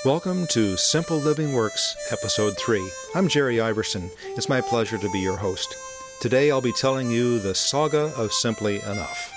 Welcome to Simple Living Works, Episode 3. I'm Jerry Iverson. It's my pleasure to be your host. Today I'll be telling you the saga of Simply Enough.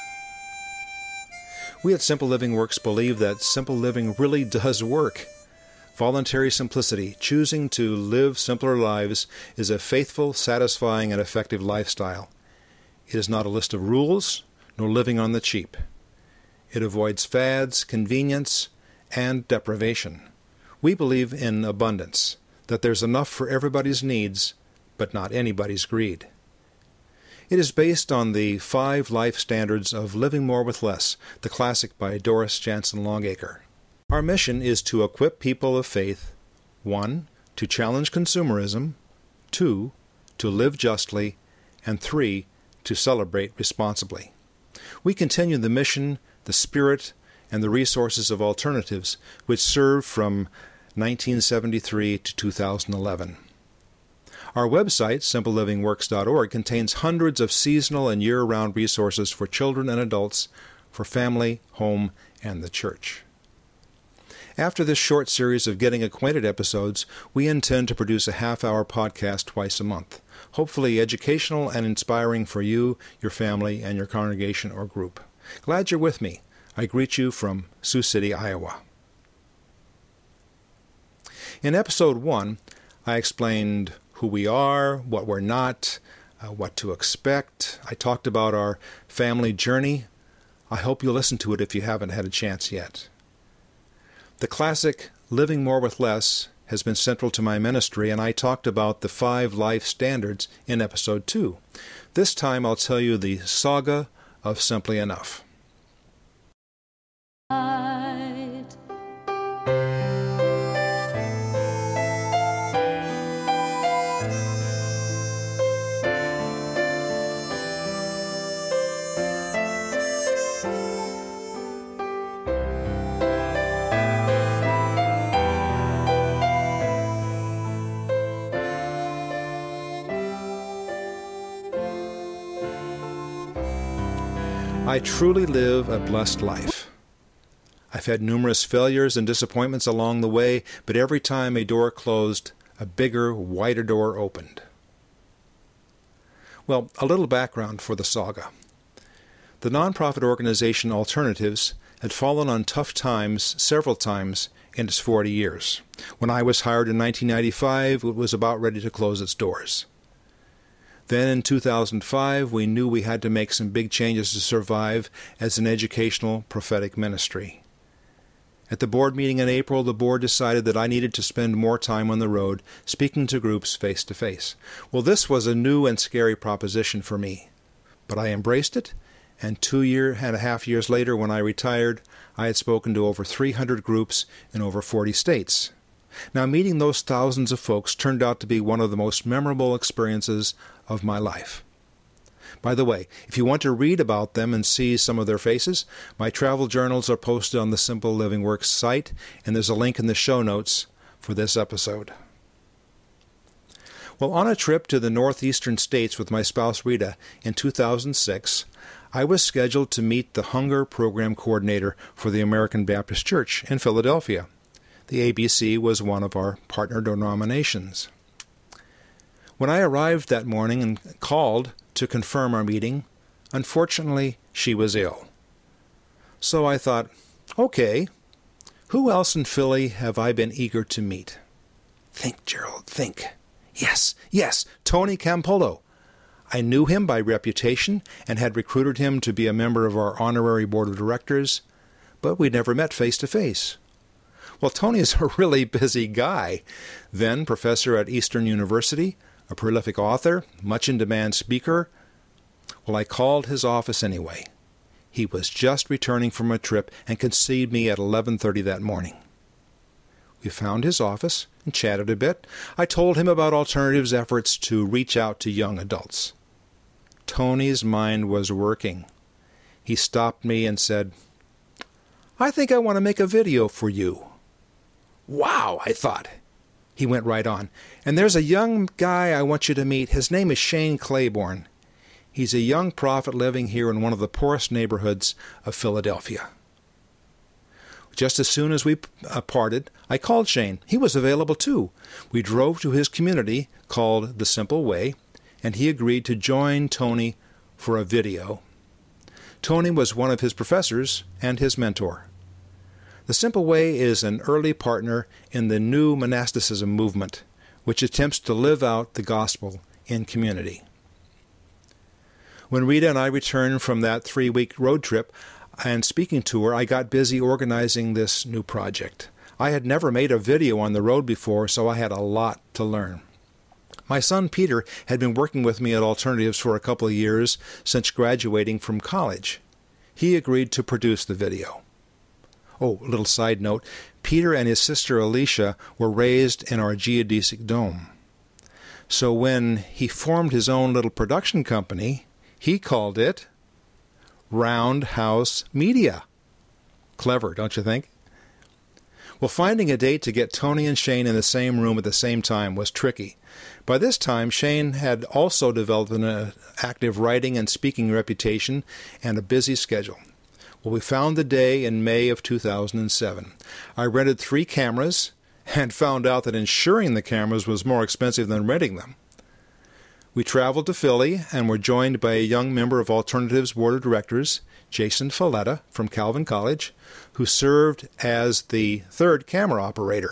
We at Simple Living Works believe that simple living really does work. Voluntary simplicity, choosing to live simpler lives, is a faithful, satisfying, and effective lifestyle. It is not a list of rules, nor living on the cheap. It avoids fads, convenience, and deprivation. We believe in abundance, that there's enough for everybody's needs, but not anybody's greed. It is based on the 5 life standards of Living More with Less, the classic by Doris Jansen Longacre. Our mission is to equip people of faith, 1, to challenge consumerism, 2, to live justly, and 3, to celebrate responsibly. We continue the mission, the spirit, and the resources of alternatives, which served from 1973 to 2011. Our website, simplelivingworks.org, contains hundreds of seasonal and year-round resources for children and adults, for family, home, and the church. After this short series of Getting Acquainted episodes, we intend to produce a half-hour podcast twice a month, hopefully educational and inspiring for you, your family, and your congregation or group. Glad you're with me. I greet you from Sioux City, Iowa. In Episode 1, I explained who we are, what we're not, what to expect. I talked about our family journey. I hope you'll listen to it if you haven't had a chance yet. The classic Living More with Less has been central to my ministry, and I talked about the 5 life standards in Episode 2. This time I'll tell you the saga of Simply Enough. I truly live a blessed life. I've had numerous failures and disappointments along the way, but every time a door closed, a bigger, wider door opened. Well, a little background for the saga. The nonprofit organization Alternatives had fallen on tough times several times in its 40 years. When I was hired in 1995, it was about ready to close its doors. Then in 2005, we knew we had to make some big changes to survive as an educational prophetic ministry. At the board meeting in April, the board decided that I needed to spend more time on the road, speaking to groups face-to-face. Well, this was a new and scary proposition for me, but I embraced it, and 2.5 years later, when I retired, I had spoken to over 300 groups in over 40 states. Now, meeting those thousands of folks turned out to be one of the most memorable experiences of my life. By the way, if you want to read about them and see some of their faces, my travel journals are posted on the Simple Living Works site, and there's a link in the show notes for this episode. Well, on a trip to the northeastern states with my spouse Rita in 2006, I was scheduled to meet the Hunger Program Coordinator for the American Baptist Church in Philadelphia. The ABC was one of our partner denominations. When I arrived that morning and called to confirm our meeting, unfortunately, she was ill. So I thought, okay, who else in Philly have I been eager to meet? Think, Gerald, think. Yes, Tony Campolo. I knew him by reputation and had recruited him to be a member of our honorary board of directors, but we'd never met face to face. Well, Tony is a really busy guy. Then professor at Eastern University, a prolific author, much-in-demand speaker. Well, I called his office anyway. He was just returning from a trip and could see me at 11:30 that morning. We found his office and chatted a bit. I told him about Alternatives' efforts to reach out to young adults. Tony's mind was working. He stopped me and said, "I think I want to make a video for you." Wow, I thought. He went right on. "And there's a young guy I want you to meet. His name is Shane Claiborne. He's a young prophet living here in one of the poorest neighborhoods of Philadelphia." Just as soon as we parted, I called Shane. He was available too. We drove to his community called The Simple Way, and he agreed to join Tony for a video. Tony was one of his professors and his mentor. The Simple Way is an early partner in the new monasticism movement, which attempts to live out the gospel in community. When Rita and I returned from that 3-week road trip and speaking tour, I got busy organizing this new project. I had never made a video on the road before, so I had a lot to learn. My son Peter had been working with me at Alternatives for a couple of years since graduating from college. He agreed to produce the video. Oh, a little side note, Peter and his sister Alicia were raised in our geodesic dome. So when he formed his own little production company, he called it Roundhouse Media. Clever, don't you think? Well, finding a date to get Tony and Shane in the same room at the same time was tricky. By this time, Shane had also developed an active writing and speaking reputation and a busy schedule. Well, we found the day in May of 2007. I rented 3 cameras and found out that insuring the cameras was more expensive than renting them. We traveled to Philly and were joined by a young member of Alternatives Board of Directors, Jason Falletta from Calvin College, who served as the 3rd camera operator.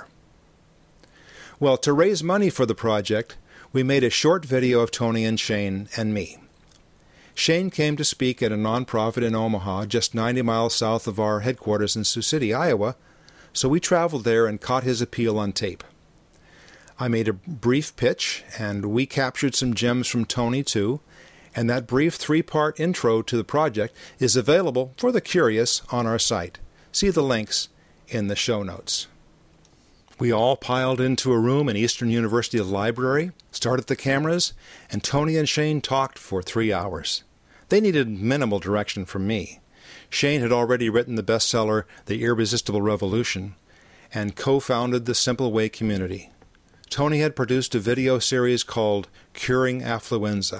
Well, to raise money for the project, we made a short video of Tony and Shane and me. Shane came to speak at a nonprofit in Omaha, just 90 miles south of our headquarters in Sioux City, Iowa, so we traveled there and caught his appeal on tape. I made a brief pitch, and we captured some gems from Tony, too, and that brief 3-part intro to the project is available for the curious on our site. See the links in the show notes. We all piled into a room in Eastern University Library, started the cameras, and Tony and Shane talked for 3 hours. They needed minimal direction from me. Shane had already written the bestseller The Irresistible Revolution and co-founded the Simple Way community. Tony had produced a video series called Curing Affluenza.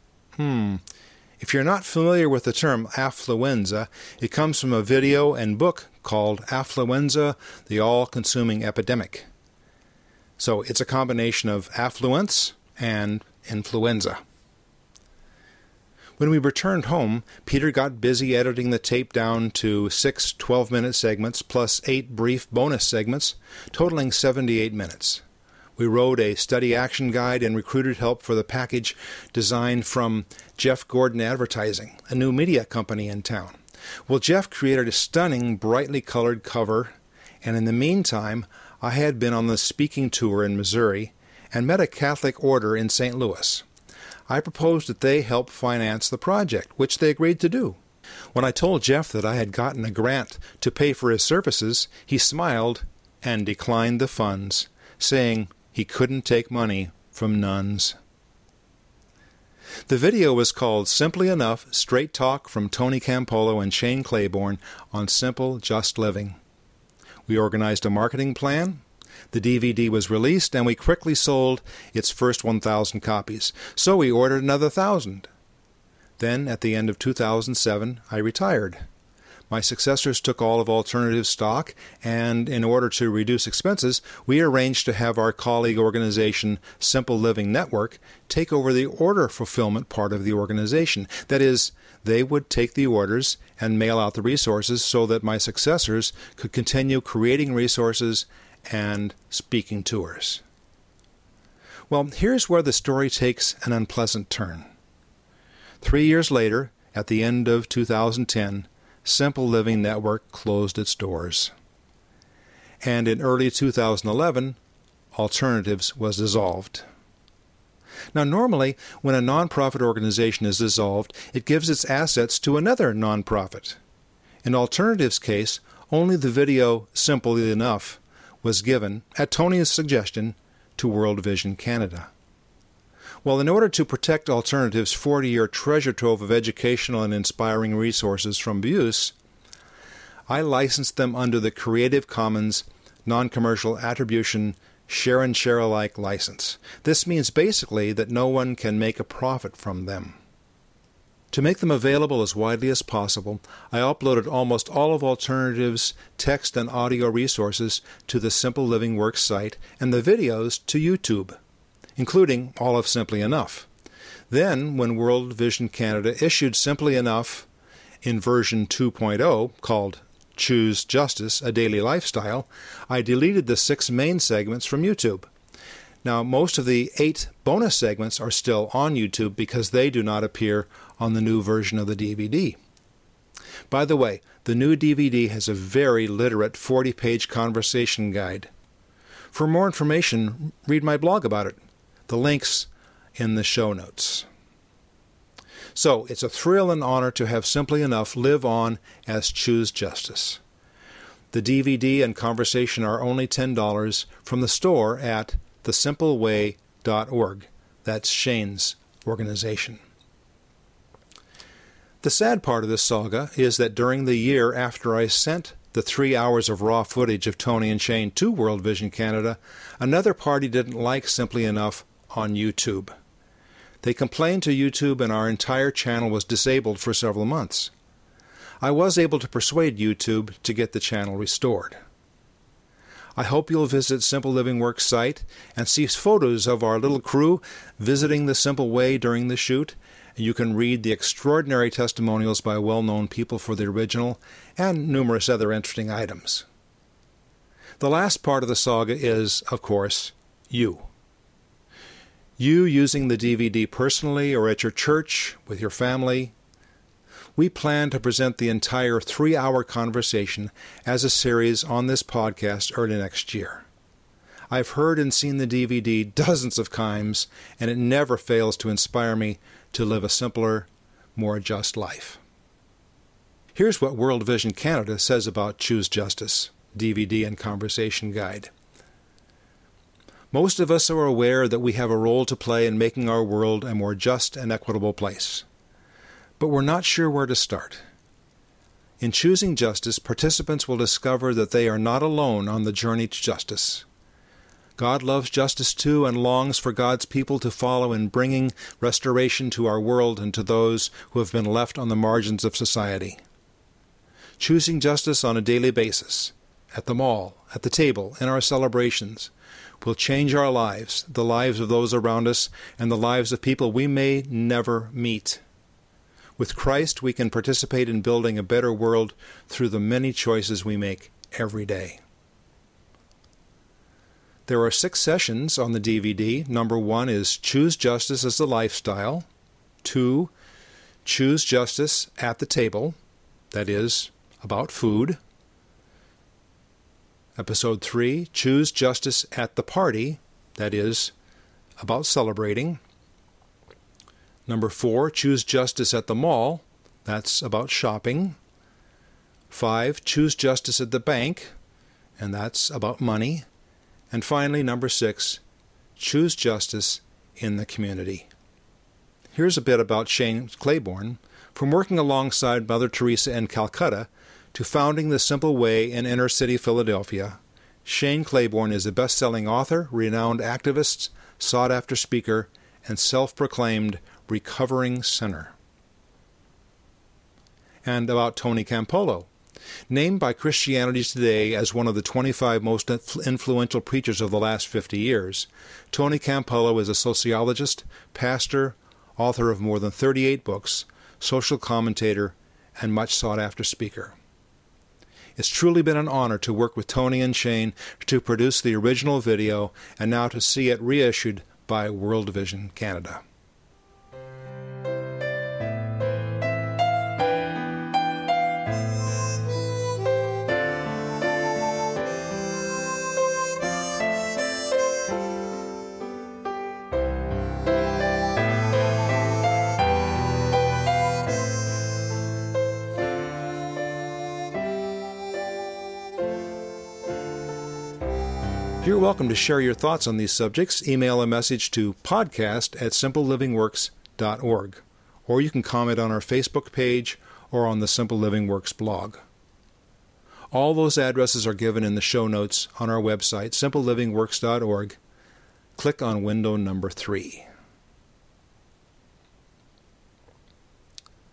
If you're not familiar with the term affluenza, it comes from a video and book called Affluenza, the All-Consuming Epidemic. So it's a combination of affluence and influenza. When we returned home, Peter got busy editing the tape down to 6 12-minute segments plus 8 brief bonus segments, totaling 78 minutes. We wrote a study action guide and recruited help for the package designed from Jeff Gordon Advertising, a new media company in town. Well, Jeff created a stunning, brightly colored cover, and in the meantime, I had been on the speaking tour in Missouri and met a Catholic order in St. Louis. I proposed that they help finance the project, which they agreed to do. When I told Jeff that I had gotten a grant to pay for his services, he smiled and declined the funds, saying he couldn't take money from nuns. The video was called Simply Enough, Straight Talk from Tony Campolo and Shane Claiborne on Simple Just Living. We organized a marketing plan. The DVD was released, and we quickly sold its first 1,000 copies. So we ordered another 1,000. Then, at the end of 2007, I retired. My successors took all of Alternative stock, and in order to reduce expenses, we arranged to have our colleague organization, Simple Living Network, take over the order fulfillment part of the organization. That is, they would take the orders and mail out the resources so that my successors could continue creating resources and speaking tours. Well, here's where the story takes an unpleasant turn. 3 years later, at the end of 2010, Simple Living Network closed its doors. And in early 2011, Alternatives was dissolved. Now, normally, when a nonprofit organization is dissolved, it gives its assets to another nonprofit. In Alternatives' case, only the video Simply Enough was given, at Tony's suggestion, to World Vision Canada. Well, in order to protect Alternatives' 40-year treasure trove of educational and inspiring resources from abuse, I licensed them under the Creative Commons Non-Commercial Attribution Share and Share Alike license. This means basically that no one can make a profit from them. To make them available as widely as possible, I uploaded almost all of Alternative's text and audio resources to the Simple Living Works site and the videos to YouTube, including all of Simply Enough. Then, when World Vision Canada issued Simply Enough in version 2.0, called Choose Justice, A Daily Lifestyle, I deleted the 6 main segments from YouTube. Now, most of the 8 bonus segments are still on YouTube because they do not appear on the new version of the DVD. By the way, the new DVD has a very literate 40-page conversation guide. For more information, read my blog about it. The link's in the show notes. So, it's a thrill and honor to have Simply Enough live on as Choose Justice. The DVD and conversation are only $10 from the store at thesimpleway.org. That's Shane's organization. The sad part of this saga is that during the year after I sent the 3 hours of raw footage of Tony and Shane to World Vision Canada, another party didn't like Simply Enough on YouTube. They complained to YouTube and our entire channel was disabled for several months. I was able to persuade YouTube to get the channel restored. I hope you'll visit Simple Living Works site and see photos of our little crew visiting the Simple Way during the shoot. You can read the extraordinary testimonials by well-known people for the original and numerous other interesting items. The last part of the saga is, of course, you. You using the DVD personally or at your church with your family. We plan to present the entire 3-hour conversation as a series on this podcast early next year. I've heard and seen the DVD dozens of times, and it never fails to inspire me to live a simpler, more just life. Here's what World Vision Canada says about Choose Justice, DVD and Conversation Guide. Most of us are aware that we have a role to play in making our world a more just and equitable place. But we're not sure where to start. In choosing justice, participants will discover that they are not alone on the journey to justice. God loves justice too and longs for God's people to follow in bringing restoration to our world and to those who have been left on the margins of society. Choosing justice on a daily basis, at the mall, at the table, in our celebrations, will change our lives, the lives of those around us, and the lives of people we may never meet. With Christ, we can participate in building a better world through the many choices we make every day. There are 6 sessions on the DVD. Number 1 is Choose Justice as a Lifestyle. 2, Choose Justice at the Table. That is, about food. Episode 3, Choose Justice at the Party. That is, about celebrating. Number 4, Choose Justice at the Mall. That's about shopping. 5, Choose Justice at the Bank. And that's about money. And finally, number 6, Choose Justice in the Community. Here's a bit about Shane Claiborne. From working alongside Mother Teresa in Calcutta to founding the Simple Way in inner-city Philadelphia, Shane Claiborne is a best-selling author, renowned activist, sought-after speaker, and self-proclaimed recovering sinner. And about Tony Campolo. Named by Christianity Today as one of the 25 most influential preachers of the last 50 years, Tony Campolo is a sociologist, pastor, author of more than 38 books, social commentator, and much sought-after speaker. It's truly been an honor to work with Tony and Shane to produce the original video and now to see it reissued by World Vision Canada. You're welcome to share your thoughts on these subjects. Email a message to podcast@simplelivingworks.org, or you can comment on our Facebook page or on the Simple Living Works blog. All those addresses are given in the show notes on our website, simplelivingworks.org. Click on window number 3.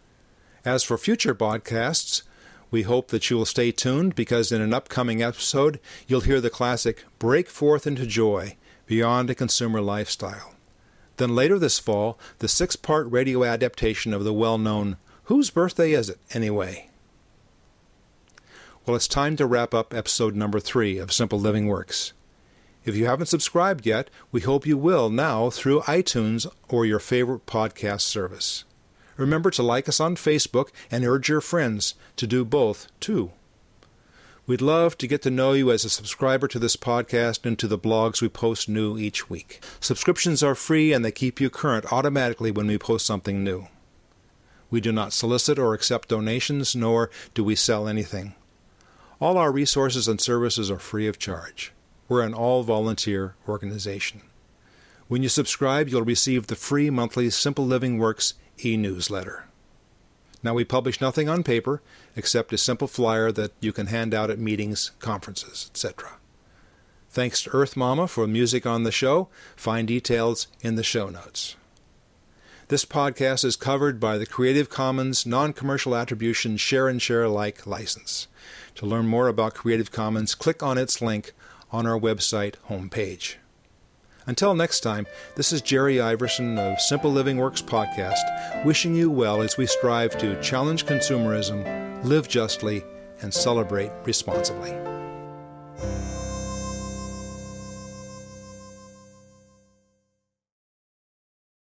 As for future podcasts, we hope that you will stay tuned because in an upcoming episode, you'll hear the classic Break Forth into Joy, Beyond a Consumer Lifestyle. Then later this fall, the 6-part radio adaptation of the well-known Whose Birthday Is It, Anyway? Well, it's time to wrap up episode number 3 of Simple Living Works. If you haven't subscribed yet, we hope you will now through iTunes or your favorite podcast service. Remember to like us on Facebook and urge your friends to do both, too. We'd love to get to know you as a subscriber to this podcast and to the blogs we post new each week. Subscriptions are free and they keep you current automatically when we post something new. We do not solicit or accept donations, nor do we sell anything. All our resources and services are free of charge. We're an all-volunteer organization. When you subscribe, you'll receive the free monthly Simple Living Works e-newsletter. Now, we publish nothing on paper except a simple flyer that you can hand out at meetings, conferences, etc. Thanks to Earth Mama for music on the show. Find details in the show notes. This podcast is covered by the Creative Commons Non-Commercial Attribution Share and Share Alike license. To learn more about Creative Commons, click on its link on our website homepage. Until next time, this is Jerry Iverson of Simple Living Works Podcast, wishing you well as we strive to challenge consumerism, live justly, and celebrate responsibly.